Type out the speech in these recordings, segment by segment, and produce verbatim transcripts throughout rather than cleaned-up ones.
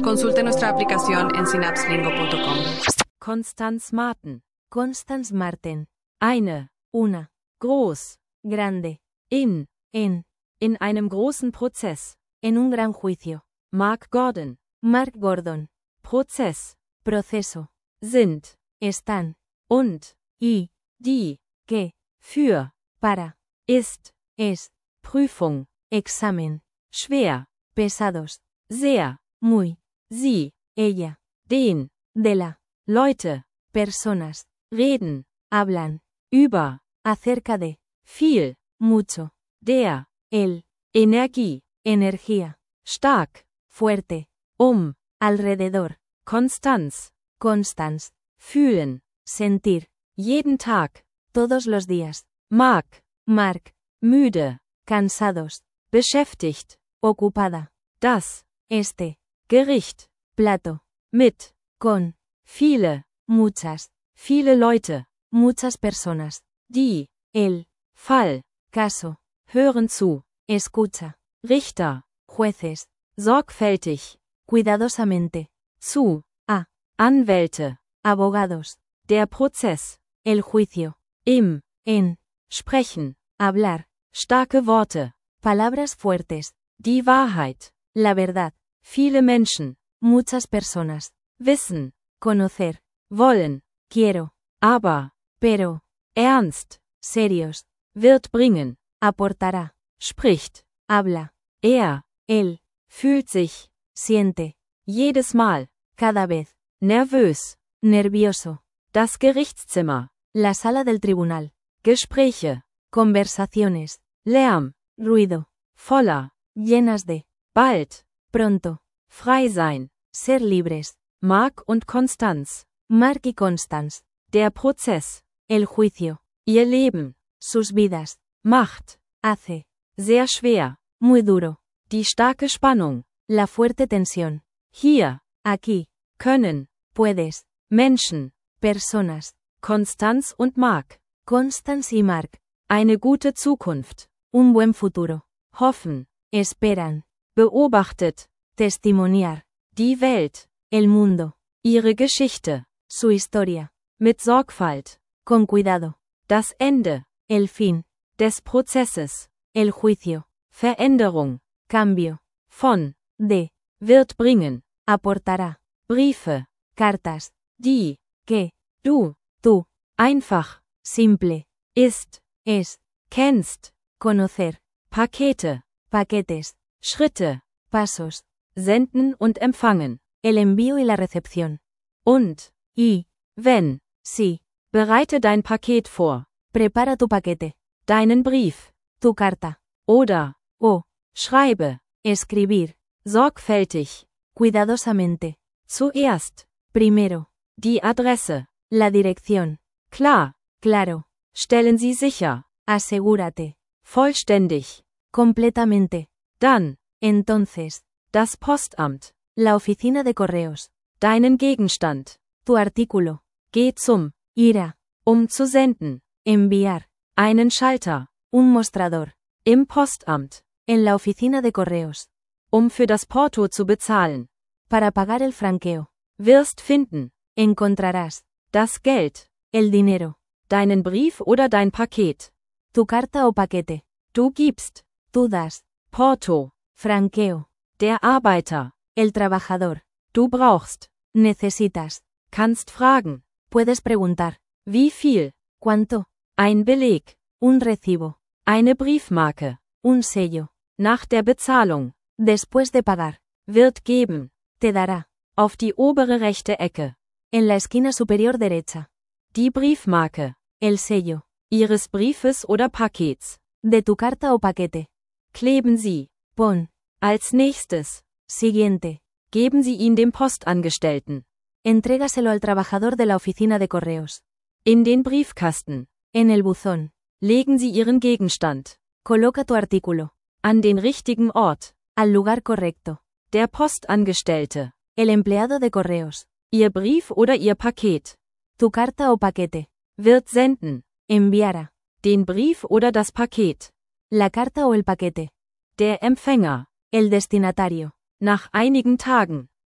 Consulte nuestra aplicación en synapse lingo punto com. Constance Marten. Constance Marten. Eine. Una. Groß. Grande. In. En. In einem großen Prozess. En un gran juicio. Mark Gordon. Mark Gordon. Prozess. Proceso. Sind. Están. Und. Y. Die. Que. Für. Para. Ist. Es. Prüfung. Examen. Schwer. Pesados. Sehr. Muy. Sie. Ella. Den. De la. Leute. Personas. Reden. Hablan. Über. Acerca de. Viel. Mucho. Der. El. Energie. Energía. Stark. Fuerte. Um. Alrededor. Konstanz. Constance. Fühlen. Sentir. Jeden Tag. Todos los días. Mark. Mark. Müde. Cansados. Beschäftigt. Ocupada. Das. Este. Gericht. Plato. Mit. Con. Viele. Muchas. Viele Leute. Muchas personas. Die. El. Fall. Caso. Hören zu. Escucha. Richter. Jueces. Sorgfältig. Cuidadosamente. Zu. A. Anwälte. Abogados. Der Prozess. El juicio. Im. En. Sprechen. Hablar. Starke Worte. Palabras fuertes. Die Wahrheit. La verdad. Viele Menschen. Muchas personas. Wissen. Conocer. Wollen. Quiero. Aber. Pero. Ernst. Serios. Wird bringen. Aportará. Spricht. Habla. Er. Él. Fühlt sich. Siente. Jedes Mal. Cada vez. Nervös. Nervioso. Das Gerichtszimmer. La sala del tribunal. Gespräche. Conversaciones. Lärm. Ruido. Voller. Llenas de. Bald. Pronto. Frei sein. Ser libres. Mark und Constanz. Mark y Constance. Der Prozess. El juicio. Ihr Leben. Sus vidas. Macht. Hace. Sehr schwer. Muy duro. Die starke Spannung. La fuerte tensión. Hier. Aquí. Können. Puedes. Menschen. Personas. Constanz und Mark. Constance y Mark. Eine gute Zukunft. Un buen futuro. Hoffen. Esperan. Beobachtet. Testimoniar. Die Welt. El mundo. Ihre Geschichte. Su historia. Mit Sorgfalt. Con cuidado. Das Ende. El fin. Des Prozesses. El juicio. Veränderung. Cambio. Von. De. Wird bringen. Aportará. Briefe. Cartas. Die. Que. Du. Tú. Einfach. Simple. Ist. Es. Kennst. Conocer. Pakete. Paquetes. Schritte. Pasos. Senden und empfangen. El envío y la recepción. Und. Y. Wenn. Sí. Bereite dein Paket vor. Prepara tu paquete. Deinen Brief. Tu carta. Oder. O. Schreibe. Escribir. Sorgfältig. Cuidadosamente. Zuerst. Primero. Die Adresse. La dirección. Klar. Claro. Stellen Sie sicher. Asegúrate. Vollständig. Completamente. Dann. Entonces. Das Postamt. La oficina de correos. Deinen Gegenstand. Tu artículo. Geh zum. Ir a. Um zu senden. Enviar. Einen Schalter. Un mostrador. Im Postamt. En la oficina de correos. Um für das Porto zu bezahlen. Para pagar el franqueo. Wirst finden. Encontrarás. Das Geld. El dinero. Deinen Brief oder dein Paket. Tu carta o paquete. Du gibst. Tú das. Porto. Franqueo. Der Arbeiter. El trabajador. Du brauchst. Necesitas. Kannst fragen. Puedes preguntar. Wie viel? ¿Cuánto? Ein Beleg. Un recibo. Eine Briefmarke. Un sello. Nach der Bezahlung. Después de pagar. Wird geben. Te dará. Auf die obere rechte Ecke. En la esquina superior derecha. Die Briefmarke. El sello. Ihres Briefes oder Pakets. De tu carta o paquete. Kleben Sie. Pon. Als nächstes. Siguiente. Geben Sie ihn dem Postangestellten. Entrégaselo al trabajador de la oficina de correos. In den Briefkasten. En el buzón. Legen Sie Ihren Gegenstand. Coloca tu artículo. An den richtigen Ort. Al lugar correcto. Der Postangestellte. El empleado de correos. Ihr Brief oder Ihr Paket. Tu carta o paquete. Wird senden. Enviará. Den Brief oder das Paket. La carta o el paquete. Der Empfänger. El destinatario. Nach einigen Tagen.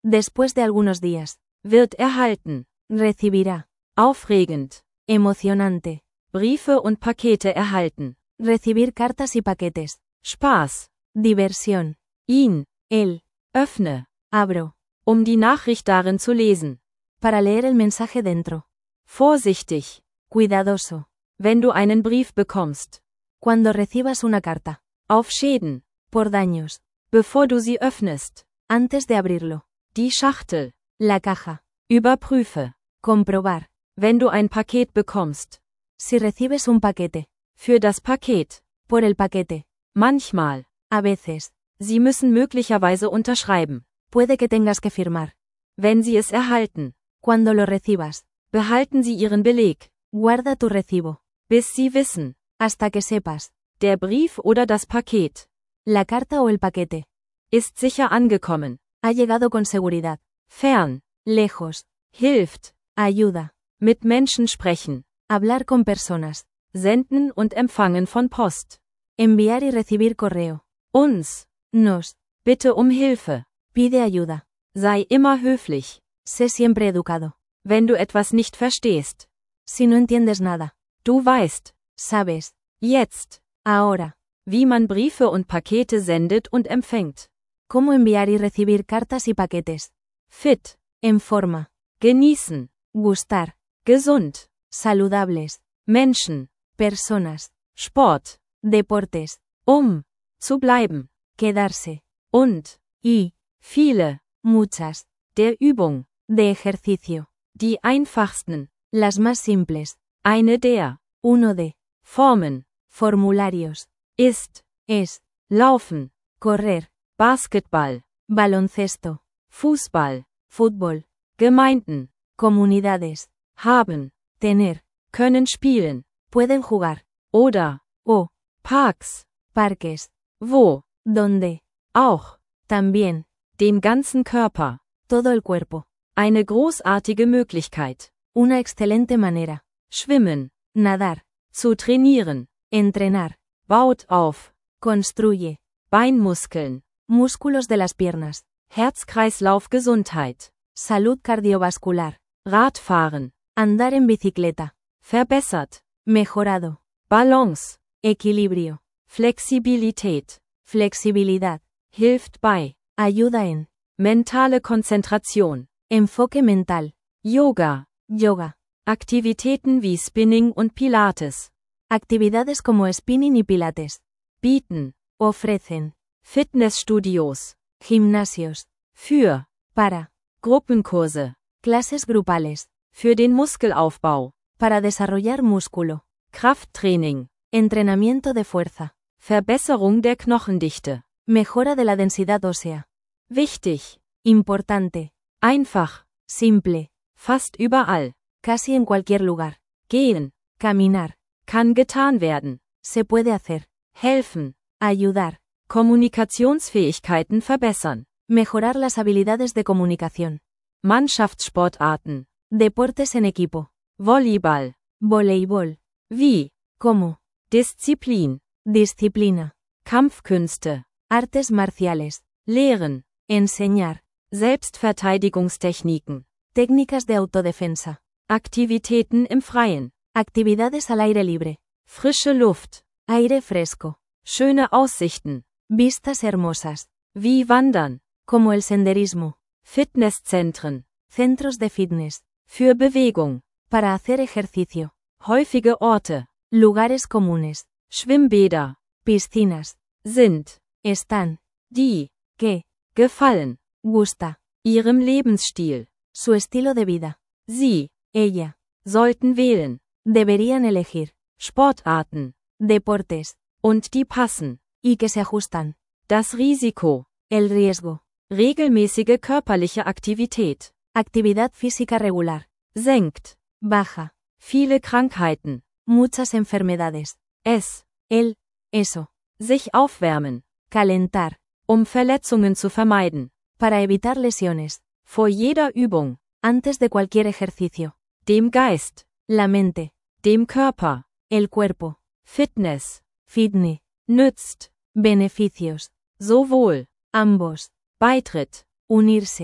Después de algunos días. wird erhalten, Recibirá. aufregend, Emocionante. Briefe und Pakete erhalten, Recibir cartas y paquetes. Spaß, Diversión. ihn, Él. öffne, Abro. um die Nachricht darin zu lesen, Para leer el mensaje dentro. vorsichtig, Cuidadoso. wenn du einen Brief bekommst, Cuando recibas una carta. auf Schäden, Por daños. bevor du sie öffnest, Antes de abrirlo. die Schachtel, La caja. überprüfe, Comprobar. wenn du ein Paket bekommst, Si recibes un paquete. für das Paket, Por el paquete. manchmal, A veces. sie müssen möglicherweise unterschreiben, Puede que tengas que firmar. wenn sie es erhalten, Cuando lo recibas. behalten sie ihren Beleg, Guarda tu recibo. bis sie wissen, Hasta que sepas. der Brief oder das Paket, La carta o el paquete. ist sicher angekommen, Ha llegado con seguridad. fern, Lejos. hilft, Ayuda. mit Menschen sprechen, Hablar con personas. senden und empfangen von Post, Enviar y recibir correo. uns, Nos. bitte um Hilfe, Pide ayuda. sei immer höflich, Sé siempre educado. wenn du etwas nicht verstehst, Si no entiendes nada. du weißt, Sabes. jetzt, Ahora. wie man Briefe und Pakete sendet und empfängt, Cómo enviar y recibir cartas y paquetes. fit, En forma. genießen, Gustar. gesund, Saludables. Menschen, Personas. Sport, Deportes. um, zu bleiben, Quedarse. und, Y. viele, Muchas. der Übung, De ejercicio. die einfachsten, Las más simples. eine der, Uno de. Formen, Formularios. ist, Es. laufen, Correr. Basketball, Baloncesto. Fußball, Fútbol. Gemeinden, Comunidades. haben, Tener. können spielen, Pueden jugar. oder, O. Parks, Parques. wo, Donde. auch, También. den ganzen Körper, Todo el cuerpo. eine großartige Möglichkeit, Una excelente manera. schwimmen, Nadar. zu trainieren, Entrenar. baut auf, Construye. Beinmuskeln, Músculos de las piernas. Herz-Kreislauf-Gesundheit, Salud cardiovascular. Radfahren, Andar en bicicleta. verbessert, Mejorado. Balance, Equilibrio. Flexibilität, Flexibilidad. hilft bei, Ayuda en. mentale Konzentration, Enfoque mental. Yoga, Yoga. Aktivitäten wie Spinning und Pilates, Actividades como spinning y pilates. bieten, Ofrecen. Fitnessstudios, Gimnasios. für, Para. Gruppenkurse, Clases grupales. für den Muskelaufbau, Para desarrollar músculo. Krafttraining, Entrenamiento de fuerza. Verbesserung der Knochendichte, Mejora de la densidad ósea. wichtig, Importante. einfach, Simple. fast überall, Casi en cualquier lugar. gehen, Caminar. kann getan werden, Se puede hacer. helfen, Ayudar. Kommunikationsfähigkeiten verbessern, Mejorar las habilidades de comunicación. Mannschaftssportarten, Deportes en equipo. Volleyball, Voleibol. wie, Como. Disziplin, Disciplina. Kampfkünste, Artes marciales. Lehren, Enseñar. Selbstverteidigungstechniken, Técnicas de autodefensa. Aktivitäten im Freien, Actividades al aire libre. frische Luft, Aire fresco. schöne Aussichten, Vistas hermosas. wie Wandern, Como el senderismo. Fitnesszentren, Centros de fitness. für Bewegung, Para hacer ejercicio. häufige Orte, Lugares comunes. Schwimmbäder, Piscinas. sind, Están. die, Que. gefallen, Gusta. ihrem Lebensstil, Su estilo de vida. sie, Ella. sollten wählen, Deberían elegir. Sportarten, Deportes. und die passen, Y que se ajustan. das Risiko, El riesgo. regelmäßige körperliche Aktivität, Actividad física regular. senkt, Baja. viele Krankheiten, Muchas enfermedades. es, El. Eso. sich aufwärmen, Calentar. um Verletzungen zu vermeiden, Para evitar lesiones. vor jeder Übung, Antes de cualquier ejercicio. dem Geist, La mente. dem Körper, El cuerpo. Fitness, Fitness. nützt, Beneficios. sowohl, Ambos. Beitritt, Unirse.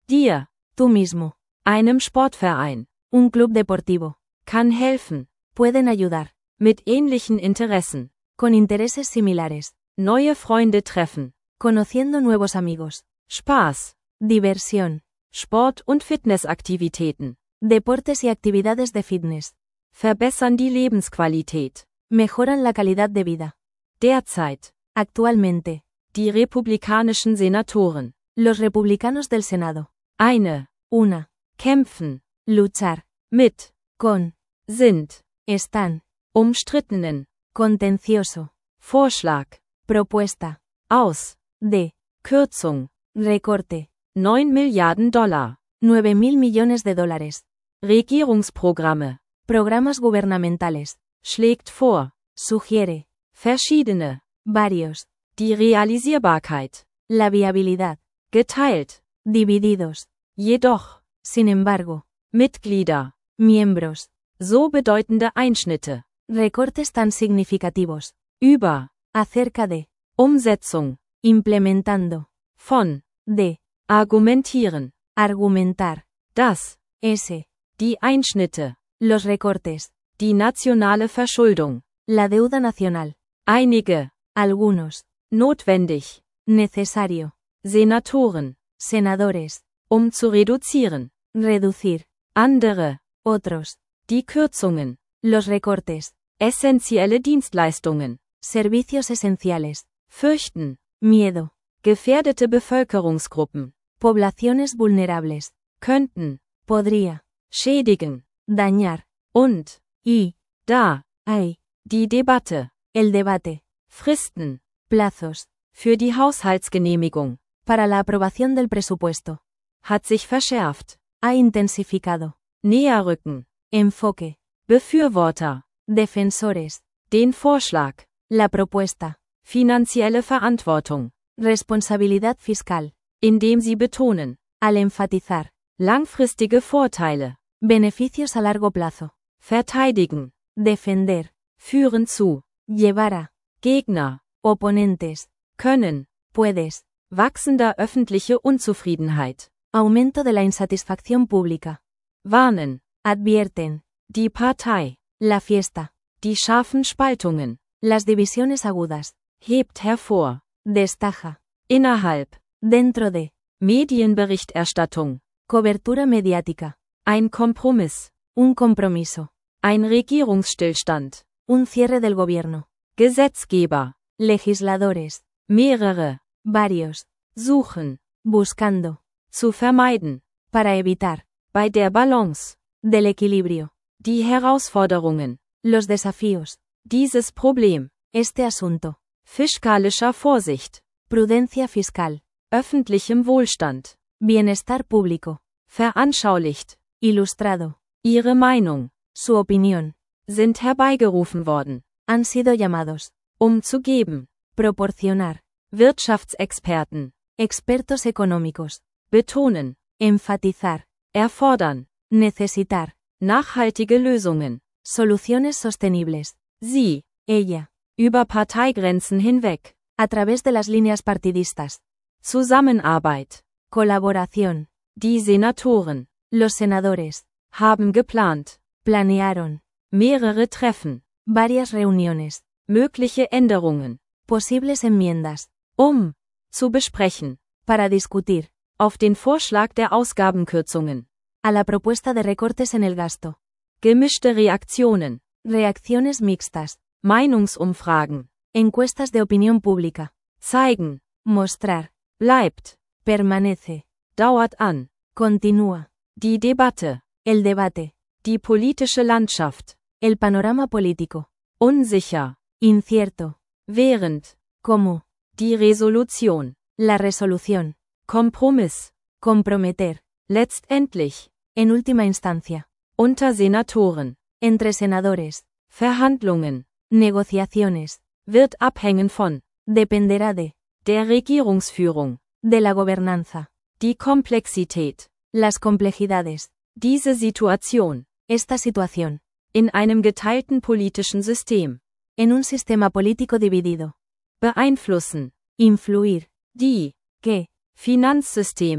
dir, tú mismo, einem Sportverein, un club deportivo, kann helfen, pueden ayudar, mit ähnlichen Interessen, con intereses similares, neue Freunde treffen, conociendo nuevos amigos, Spaß, diversión, Sport- und Fitnessaktivitäten, deportes y actividades de fitness, verbessern die Lebensqualität. mejoran la calidad de vida. Derzeit, Actualmente, die republikanischen Senatoren, los republicanos del Senado, eine, una, kämpfen, luchar, mit, con, sind, están, umstrittenen, contencioso, Vorschlag, propuesta, aus, de, Kürzung, recorte, neun Milliarden Dollar, nueve mil millones de dólares, Regierungsprogramme, programas gubernamentales, schlägt vor, sugiere, verschiedene, varios, die Realisierbarkeit, la viabilidad, geteilt, divididos, jedoch, sin embargo, Mitglieder, miembros, so bedeutende Einschnitte, recortes tan significativos, über, acerca de, Umsetzung, implementando, von, de, argumentieren, argumentar, dass, ese, die Einschnitte, los recortes, die nationale Verschuldung, la deuda nacional, einige, algunos, notwendig, necesario, Senatoren, senadores, um zu reduzieren, reducir, andere, otros, die Kürzungen, los recortes, essentielle Dienstleistungen, servicios esenciales, fürchten, miedo, gefährdete Bevölkerungsgruppen, poblaciones vulnerables, könnten, podría, schädigen, dañar, und, y, da, hay, die Debatte, el debate, Fristen, plazos, für die Haushaltsgenehmigung, para la aprobación del presupuesto, hat sich verschärft, ha intensificado, Näherrücken, enfoque, Befürworter, defensores, den Vorschlag, la propuesta, finanzielle Verantwortung, responsabilidad fiscal, indem sie betonen, al enfatizar, langfristige Vorteile, beneficios a largo plazo, verteidigen, defender, führen zu, llevar a, Gegner, oponentes, können, puedes, wachsender öffentliche Unzufriedenheit, aumento de la insatisfacción pública, warnen, advierten, die Partei, la fiesta, die scharfen Spaltungen, las divisiones agudas, hebt hervor, destaja, innerhalb, dentro de, Medienberichterstattung, cobertura mediática, ein Kompromiss, un compromiso, ein Regierungsstillstand, un cierre del gobierno, Gesetzgeber, legisladores, mehrere, varios, suchen, buscando, zu vermeiden, para evitar, bei der Balance, del equilibrio, die Herausforderungen, los desafíos, dieses Problem, este asunto, fiskalischer Vorsicht, prudencia fiscal, öffentlichem Wohlstand, bienestar público, veranschaulicht, ilustrado, ihre Meinung, su opinión, sind herbeigerufen worden, han sido llamados, um zu geben, proporcionar, Wirtschaftsexperten, expertos económicos, betonen, enfatizar, erfordern, necesitar, nachhaltige Lösungen, soluciones sostenibles, sie, ella, über Parteigrenzen hinweg, a través de las líneas partidistas, Zusammenarbeit, colaboración, die Senatoren, los senadores, haben geplant, planearon, mehrere Treffen, varias reuniones, mögliche Änderungen, posibles enmiendas, um, zu besprechen, para discutir, auf den Vorschlag der Ausgabenkürzungen, a la propuesta de recortes en el gasto, gemischte Reaktionen, reacciones mixtas, Meinungsumfragen, encuestas de opinión pública, zeigen, mostrar, bleibt, permanece, dauert an, continúa, die Debatte, el debate, die politische Landschaft, el panorama político, unsicher, incierto, während, como, die Resolution, la resolución, Kompromiss, comprometer, letztendlich, en última instancia, unter Senatoren, entre senadores, Verhandlungen, negociaciones, wird abhängen von, dependerá de, der Regierungsführung, de la gobernanza, die Komplexität, las complejidades, diese Situation, esta situación, in einem geteilten politischen System, en un sistema político dividido, beeinflussen, influir, die, que, Finanzsysteme,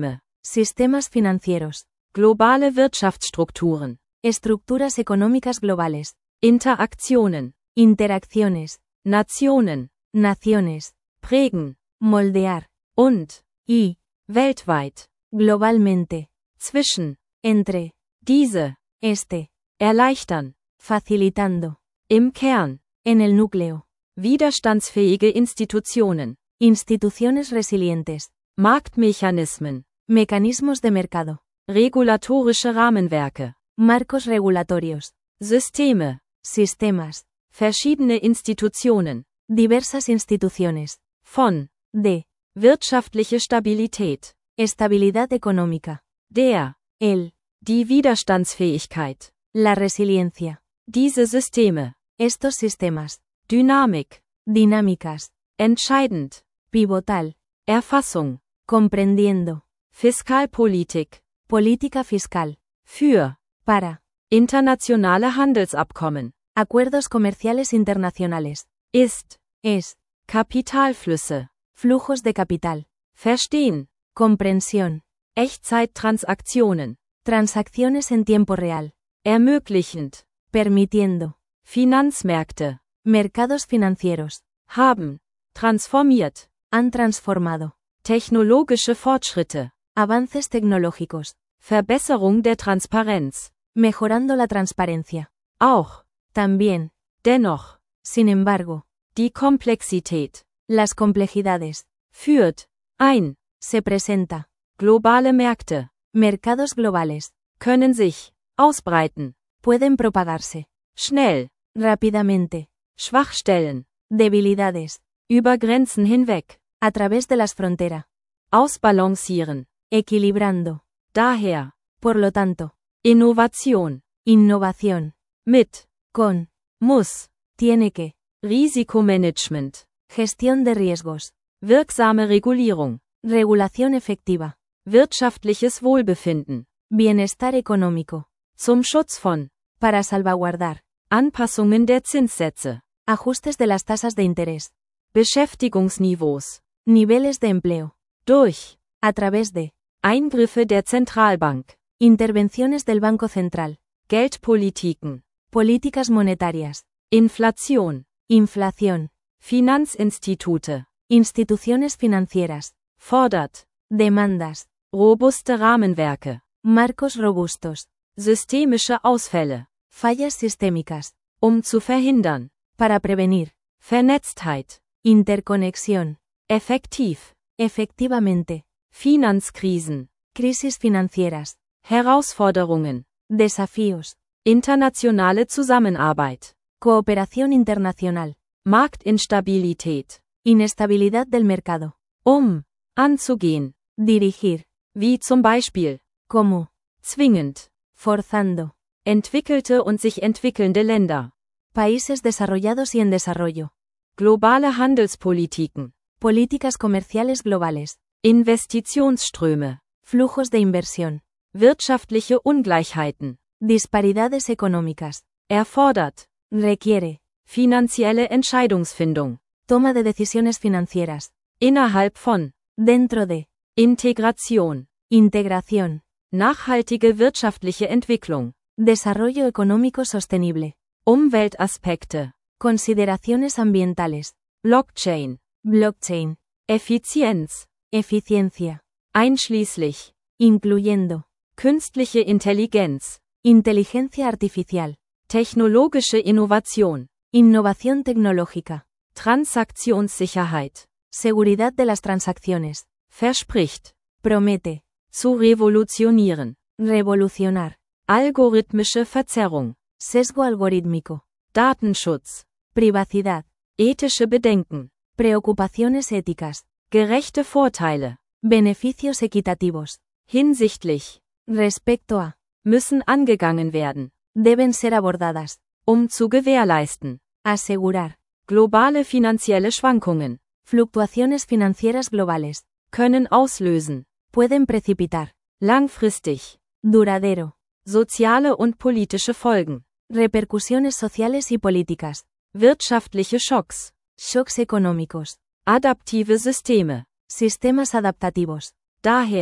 Sistemas financieros. globale Wirtschaftsstrukturen, Estructuras económicas globales. Interaktionen, Interacciones. Nationen, Naciones. prägen, Moldear. und, Y. weltweit, Globalmente. zwischen, Entre. diese, Este. erleichtern, Facilitando. im Kern, En el núcleo. widerstandsfähige Institutionen, Instituciones resilientes. Marktmechanismen, Mecanismos de mercado. regulatorische Rahmenwerke, Marcos regulatorios. Systeme, Sistemas. verschiedene Institutionen, Diversas instituciones. von, De. wirtschaftliche Stabilität, Estabilidad económica. der, El. die Widerstandsfähigkeit, La resiliencia. diese Systeme, Estos sistemas. Dynamik, Dinámicas. entscheidend, Pivotal. Erfassung, Comprendiendo. Fiskalpolitik, Política fiscal. für, Para. internationale Handelsabkommen, Acuerdos comerciales internacionales. ist, Es. Kapitalflüsse, Flujos de capital. verstehen, Comprensión. Echtzeittransaktionen, Transacciones en tiempo real. ermöglichend, Permitiendo. Finanzmärkte, Mercados financieros. haben, transformiert, Han transformado. technologische Fortschritte, Avances tecnológicos. Verbesserung der Transparenz, Mejorando la transparencia. auch, También. dennoch, Sin embargo. die Komplexität, Las complejidades. führt, ein, Se presenta. globale Märkte, Mercados globales. können sich, ausbreiten, Pueden propagarse. schnell, Rápidamente. Schwachstellen, Debilidades. über Grenzen hinweg, A través de las fronteras. ausbalancieren, Equilibrando. daher, Por lo tanto. Innovation, Innovación. mit, Con. muss, Tiene que. Risikomanagement, Gestión de riesgos. wirksame Regulierung, Regulación efectiva. wirtschaftliches Wohlbefinden, Bienestar económico. zum Schutz von, Para salvaguardar. Anpassungen der Zinssätze, Ajustes de las tasas de interés. Beschäftigungsniveaus, Niveles de empleo. durch, A través de. Eingriffe der Zentralbank, Intervenciones del Banco Central. Geldpolitiken, Políticas monetarias. Inflation, Inflación. Finanzinstitute, Instituciones financieras. fordert, Demandas. robuste Rahmenwerke, Marcos robustos. systemische Ausfälle, Fallas sistémicas. um zu verhindern, Para prevenir. Vernetztheit, Interconexión. effektiv, Efectivamente. Finanzkrisen, Crisis financieras. Herausforderungen, Desafíos. internationale Zusammenarbeit, Cooperación internacional. Marktinstabilität, Inestabilidad del mercado. um, anzugehen, Dirigir. wie zum Beispiel, Como. zwingend, Forzando. entwickelte und sich entwickelnde Länder, Países desarrollados y en desarrollo. globale Handelspolitiken, Políticas comerciales globales. Investitionsströme, Flujos de inversión. wirtschaftliche Ungleichheiten, Disparidades económicas. erfordert, Requiere. finanzielle Entscheidungsfindung, Toma de decisiones financieras. innerhalb von, Dentro de. Integration, Integración. nachhaltige wirtschaftliche Entwicklung, Desarrollo económico sostenible. Umweltaspekte, Consideraciones ambientales. Blockchain, Blockchain. Effizienz, Eficiencia. einschließlich, Incluyendo. künstliche Intelligenz, Inteligencia artificial. technologische Innovation, Innovación tecnológica. Transaktionssicherheit, Seguridad de las transacciones. verspricht, Promete. zu revolutionieren, Revolucionar. algorithmische Verzerrung, Sesgo algorítmico. Datenschutz, Privacidad. ethische Bedenken, Preocupaciones éticas. gerechte Vorteile, Beneficios equitativos. hinsichtlich, Respecto a. müssen angegangen werden, Deben ser abordadas. um zu gewährleisten, Asegurar. globale finanzielle Schwankungen, Fluctuaciones financieras globales. können auslösen, Pueden precipitar. langfristig, Duradero. soziale und politische Folgen, Repercusiones sociales y políticas. wirtschaftliche Schocks, Shocks económicos. adaptive Systeme, Sistemas adaptativos. daher,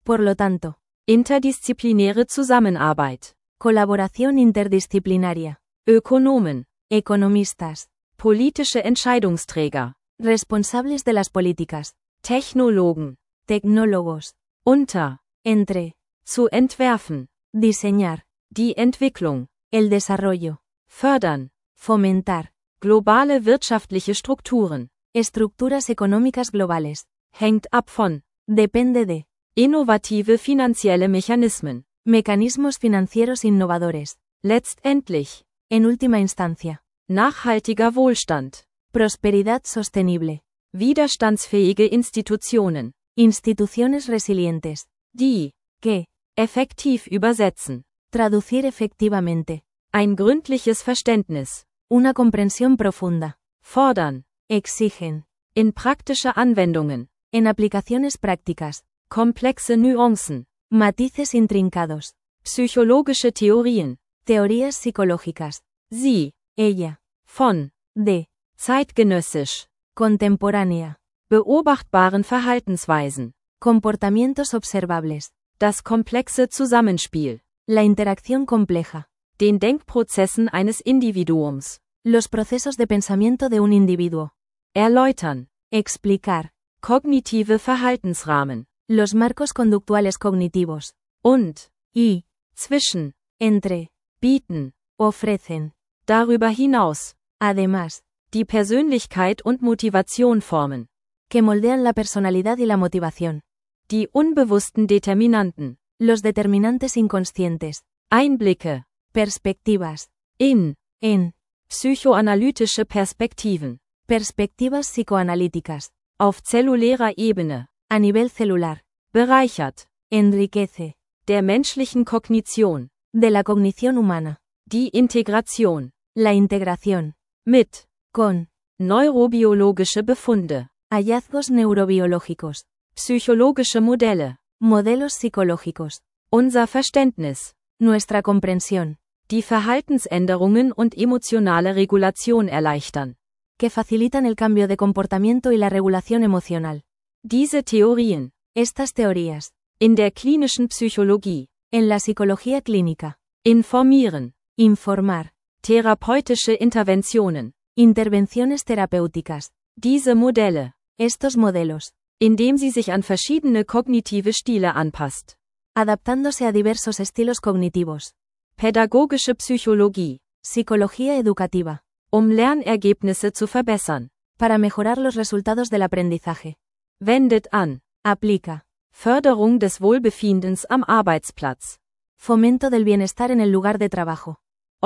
Por lo tanto, interdisziplinäre Zusammenarbeit, colaboración interdisciplinaria, Ökonomen, economistas, politische Entscheidungsträger, responsables de las políticas, Technologen, tecnólogos, unter, entre, zu entwerfen, diseñar, die Entwicklung, el desarrollo, fördern, fomentar, globale wirtschaftliche Strukturen, estructuras económicas globales, hängt ab von, depende de, innovative finanzielle Mechanismen, mecanismos financieros innovadores, letztendlich, en última instancia, nachhaltiger Wohlstand, prosperidad sostenible, widerstandsfähige Institutionen, instituciones resilientes, die, que, effektiv übersetzen, traducir efectivamente, ein gründliches Verständnis, una comprensión profunda, fordern, exigen, in praktische Anwendungen, en aplicaciones prácticas, komplexe Nuancen, matices intrincados, psychologische Theorien, teorías psicológicas, sie, ella, von, de, zeitgenössisch, contemporánea, beobachtbaren Verhaltensweisen, comportamientos observables, das komplexe Zusammenspiel, la interacción compleja, den Denkprozessen eines Individuums, los procesos de pensamiento de un individuo, erläutern, explicar, kognitive Verhaltensrahmen, los marcos conductuales cognitivos, und, y, zwischen, entre, bieten, ofrecen, darüber hinaus, además, die Persönlichkeit und Motivation formen, que moldean la personalidad y la motivación, die unbewussten Determinanten, los determinantes inconscientes, Einblicke, perspectivas, in, en, psychoanalytische Perspektiven, perspectivas psicoanalíticas, auf zellulärer Ebene, a nivel celular, bereichert, enriquece, der menschlichen Kognition, de la cognición humana, die Integration, la integración, mit, con, neurobiologische Befunde, hallazgos neurobiológicos, psychologische Modelle, modelos psicológicos, unser Verständnis, nuestra comprensión, die Verhaltensänderungen und emotionale Regulation erleichtern, que facilitan el cambio de comportamiento y la regulación emocional. Diese Theorien, Estas teorías, in der klinischen Psychologie, en la psicología clínica, informieren, informar, therapeutische Interventionen, intervenciones terapéuticas, diese Modelle, estos modelos, indem sie sich an verschiedene kognitive Stile anpasst, adaptándose a diversos estilos cognitivos, pädagogische Psychologie, psicología educativa, um Lernergebnisse zu verbessern, para mejorar los resultados del aprendizaje, wendet an, aplica, Förderung des Wohlbefindens am Arbeitsplatz, fomento del bienestar en el lugar de trabajo,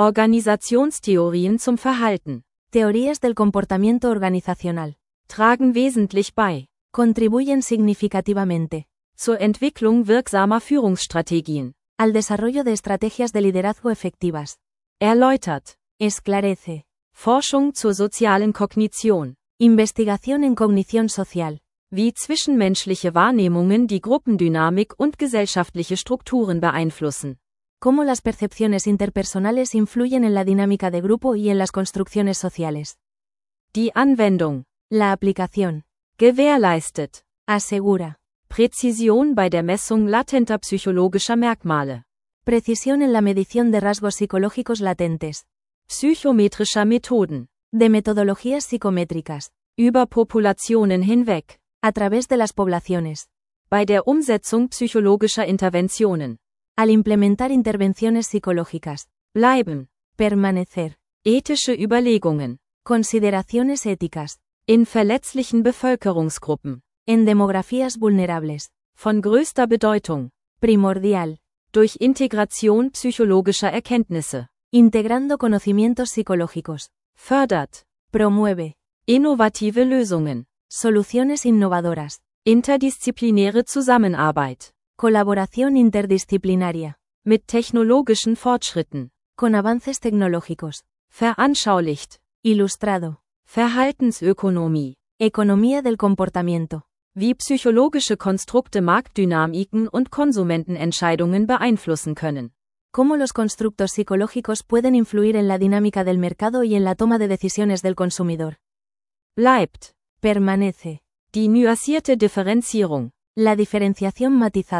Organisationstheorien zum Verhalten, teorías del comportamiento organizacional, tragen wesentlich bei, contribuyen significativamente, zur Entwicklung wirksamer Führungsstrategien, al desarrollo de estrategias de liderazgo efectivas, erläutert, esclarece, Forschung zur sozialen Kognition, investigación en cognición social, wie zwischenmenschliche Wahrnehmungen die Gruppendynamik und gesellschaftliche Strukturen beeinflussen, cómo las percepciones interpersonales influyen en la dinámica de grupo y en las construcciones sociales. Die Anwendung, La aplicación, gewährleistet, asegura, Präzision bei der Messung latenter psychologischer Merkmale, precisión en la medición de rasgos psicológicos latentes, psychometrischer Methoden, de metodologías psicométricas, über Populationen hinweg, a través de las poblaciones, bei der Umsetzung psychologischer Interventionen, al implementar intervenciones psicológicas, bleiben, permanecer, ethische Überlegungen, consideraciones éticas, in verletzlichen Bevölkerungsgruppen, en demografías vulnerables, von größter Bedeutung, primordial, durch Integration psychologischer Erkenntnisse, integrando conocimientos psicológicos, fördert, promueve, innovative Lösungen, soluciones innovadoras, interdisziplinäre Zusammenarbeit, colaboración interdisciplinaria, mit technologischen Fortschritten, con avances tecnológicos, veranschaulicht, ilustrado, Verhaltensökonomie, economía del comportamiento, wie psychologische Konstrukte Marktdynamiken und Konsumentenentscheidungen beeinflussen können, cómo los constructos psicológicos pueden influir en la dinámica del mercado y en la toma de decisiones del consumidor. bleibt, Permanece, die nuancierte Differenzierung, la diferenciación matizada,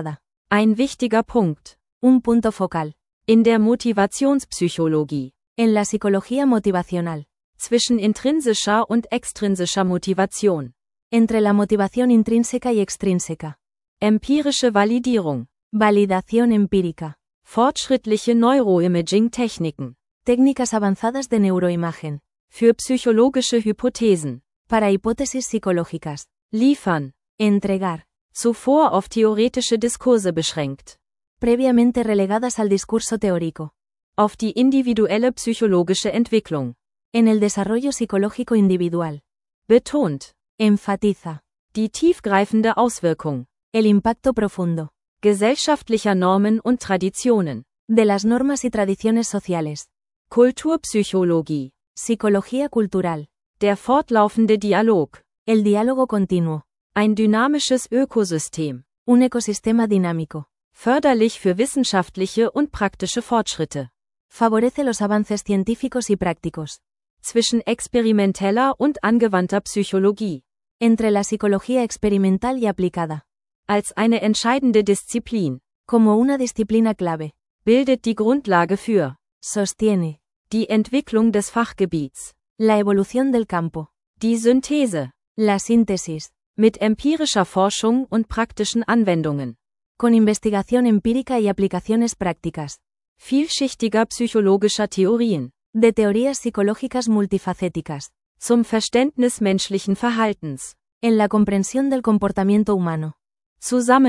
Ein wichtiger Punkt. Un punto focal. In der Motivationspsychologie. En la psicología motivacional. Zwischen intrinsischer und extrinsischer Motivation. Entre la motivación intrínseca y extrínseca. Empirische Validierung. Validación empírica. Fortschrittliche Neuroimaging-Techniken. Técnicas avanzadas de neuroimagen. Für psychologische Hypothesen. Para hipótesis psicológicas. Liefern. Entregar. Zuvor auf theoretische Diskurse beschränkt. Previamente relegadas al discurso teórico. Auf die individuelle psychologische Entwicklung. En el desarrollo psicológico individual. Betont. Enfatiza. Die tiefgreifende Auswirkung. El impacto profundo. Gesellschaftlicher Normen und Traditionen. De las normas y tradiciones sociales. Kulturpsychologie. Psicología cultural. Der fortlaufende Dialog. El diálogo continuo. Ein dynamisches Ökosystem. Un ecosistema dinámico. Förderlich für wissenschaftliche und praktische Fortschritte. Favorece los avances científicos y prácticos. Zwischen experimenteller und angewandter Psychologie. Entre la psicología experimental y aplicada. Als eine entscheidende Disziplin. Como una disciplina clave. Bildet die Grundlage für. Sostiene. Die Entwicklung des Fachgebiets. La evolución del campo. Die Synthese. La síntesis. Mit empirischer Forschung und praktischen Anwendungen. Con investigación empírica y aplicaciones prácticas. Vielschichtiger psychologischer Theorien. De teorías psicológicas multifacéticas. Zum Verständnis menschlichen Verhaltens. En la comprensión del comportamiento humano.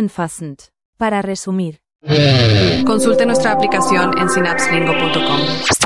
Zusammenfassend. Para resumir. Consulte nuestra aplicación en synapslingo punto com.